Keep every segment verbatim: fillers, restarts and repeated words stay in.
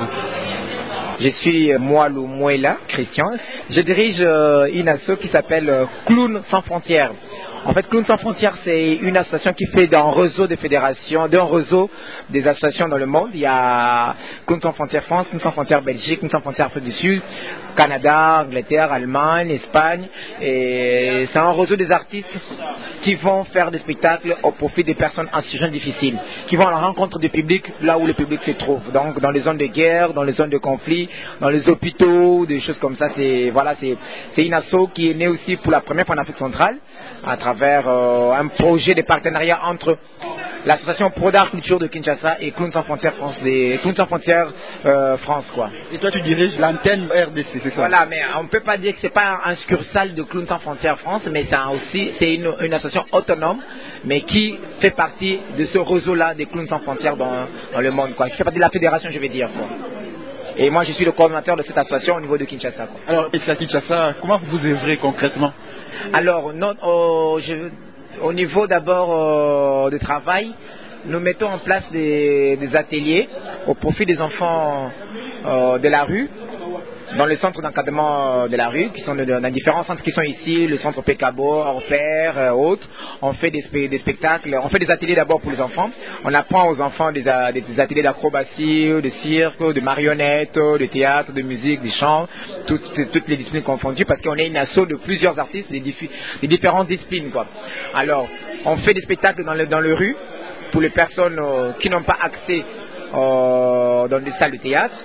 vous? Je suis Moalou Mouela, Christian. Je dirige euh, une asso qui s'appelle euh, Clowns sans frontières. En fait, Clowns sans frontières, c'est une association qui fait d'un réseau de fédérations, d'un réseau des associations dans le monde. Il y a Clowns sans frontières France, Clowns sans frontières Belgique, Clowns sans frontières Afrique du Sud, Canada, Angleterre, Allemagne, Espagne. Et c'est un réseau des artistes qui vont faire des spectacles au profit des personnes en situation difficile, qui vont à la rencontre du public là où le public se trouve. Donc, dans les zones de guerre, dans les zones de conflit, dans les hôpitaux, des choses comme ça. C'est voilà, c'est c'est une asso qui est née aussi pour la première fois en Afrique centrale, à travers euh, un projet de partenariat entre l'association Pro d'Art Culture de Kinshasa et Clowns sans frontières France, des Clowns sans frontières euh, France, quoi. Et toi, tu diriges l'antenne R D C, c'est ça? Voilà, mais on ne peut pas dire que c'est pas un succursale de Clowns sans frontières France, mais ça aussi, c'est une, une association autonome, mais qui fait partie de ce réseau-là des Clowns sans frontières dans, dans le monde, quoi. Qui fait partie de la fédération, je vais dire, quoi. Et moi, je suis le coordinateur de cette association au niveau de Kinshasa, quoi. Alors, et à Kinshasa, comment vous œuvrez concrètement? Alors, non, oh, je, au niveau d'abord euh, de travail, nous mettons en place des, des ateliers au profit des enfants euh, de la rue, dans le centre d'encadrement de la rue, qui sont dans différents centres qui sont ici, le centre Pekabo, Orpère, euh, autres. On fait des, des spectacles, on fait des ateliers d'abord pour les enfants. On apprend aux enfants des, des, des ateliers d'acrobatie, de cirque, de marionnettes, de théâtre, de musique, de chant, toutes, toutes les disciplines confondues, parce qu'on est une asso de plusieurs artistes, des, des différentes disciplines, quoi. Alors, on fait des spectacles dans le, dans le rue, pour les personnes euh, qui n'ont pas accès euh, dans des salles de théâtre.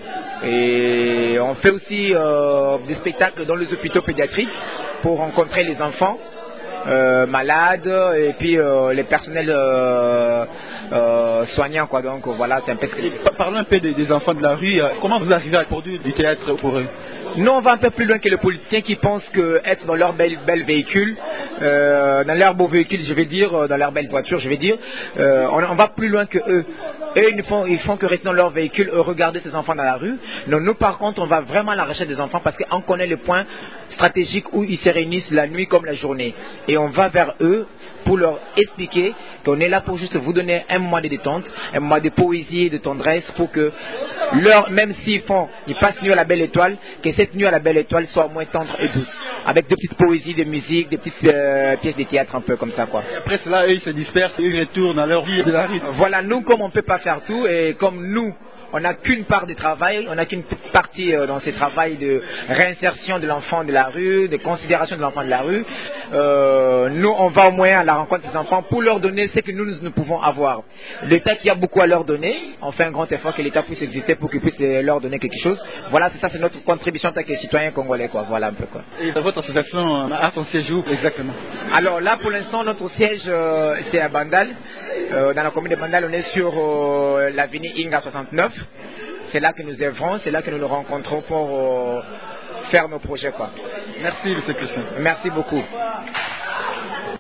Et on fait aussi euh, des spectacles dans les hôpitaux pédiatriques pour rencontrer les enfants euh, malades et puis euh, les personnels euh, euh, soignants, quoi. Donc voilà, c'est un peu. Parlons un peu des, des enfants de la rue. Comment vous arrivez à produire du théâtre pour eux? Nous, on va un peu plus loin que les politiciens qui pensent qu'être dans leur bel, bel véhicule, euh, dans leur beau véhicule, je vais dire, dans leur belle voiture, je vais dire, euh, on, on va plus loin que eux. Eux, ils ne font, ils font que rester dans leur véhicule, eux, regarder ces enfants dans la rue. Non, nous, par contre, on va vraiment à la recherche des enfants parce qu'on connaît le point stratégique où ils se réunissent la nuit comme la journée. Et on va vers eux pour leur expliquer qu'on est là pour juste vous donner un mois de détente, un mois de poésie et de tendresse pour que leur, même s'ils font, ils passent nuit à la belle étoile, que cette nuit à la belle étoile soit moins tendre et douce. Avec des petites poésies, des musiques, des petites euh, pièces de théâtre un peu comme ça, quoi. Et après cela, eux, ils se dispersent et ils retournent à leur vie de la rue. Voilà, nous, comme on ne peut pas faire tout et comme nous, on n'a qu'une part de travail, on n'a qu'une partie euh, dans ce travail de réinsertion de l'enfant de la rue, de considération de l'enfant de la rue. Euh, nous, on va au moins à la rencontre des enfants pour leur donner ce que nous, nous, nous pouvons avoir. L'État qui a beaucoup à leur donner, on fait un grand effort que l'État puisse exister pour qu'il puisse leur donner quelque chose. Voilà, c'est ça, c'est notre contribution en tant que citoyen congolais, quoi. Voilà un peu, quoi. Et votre association a son siège où exactement? Alors là, pour l'instant, notre siège, euh, c'est à Bandal. Euh, dans la commune de Bandal, on est sur euh, l'avenue Inga soixante-neuf. C'est là que nous œuvrons, c'est là que nous nous rencontrons pour euh, faire nos projets, quoi. Merci, M. Christian. Merci beaucoup.